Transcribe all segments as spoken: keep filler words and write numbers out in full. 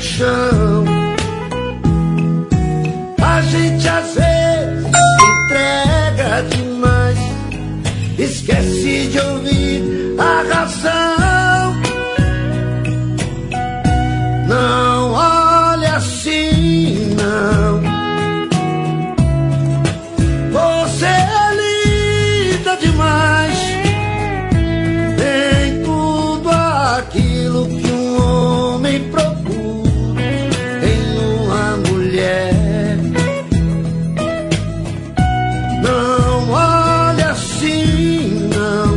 paixão. A gente às vezes se entrega demais, esquece de ouvir a razão. Não olhe assim, não. Você é linda demais, tem tudo aquilo que um homem procura em uma mulher. Não olhe assim, não,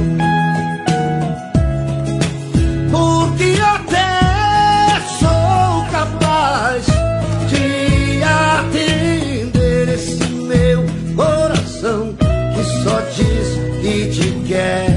porque até sou capaz de atender esse meu coração que só diz que te quer.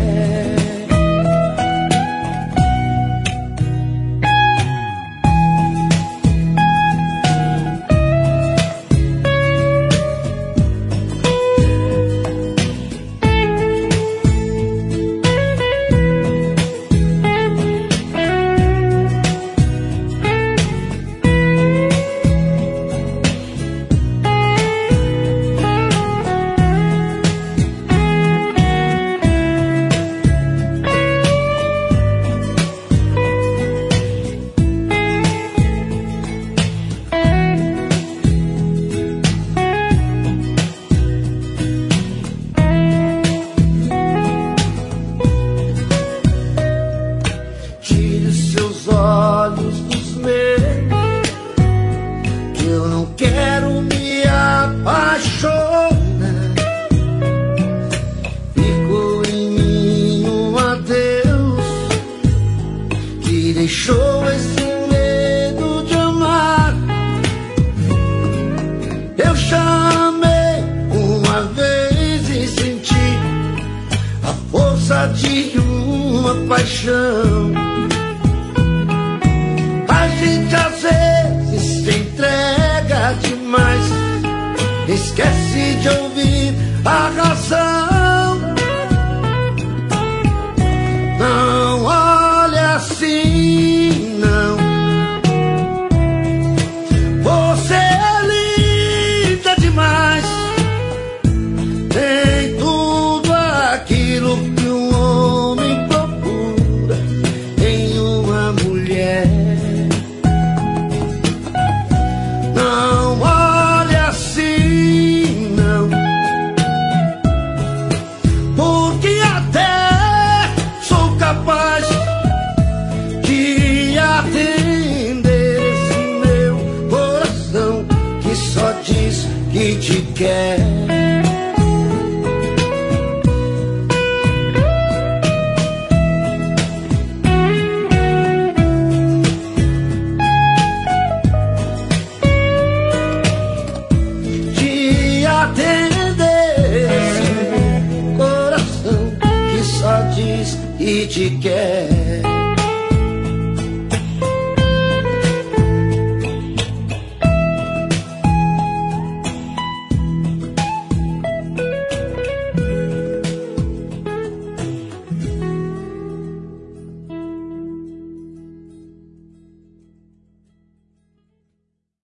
Tire seus olhos dos meus, que eu não quero me apaixonar. Ficou em mim um adeus que deixou esse medo de amar. Eu chamei uma vez e senti a força de uma paixão. A gente às vezes se entrega demais, esquece de ouvir a razão. Não olhe assim, não. Você é linda demais, tem tudo aquilo que um homem procura em uma mulher. Não olhe assim, não, porque até sou capaz de atender esse meu coração que só diz que te quer. De atender esse coração que só diz e te quer.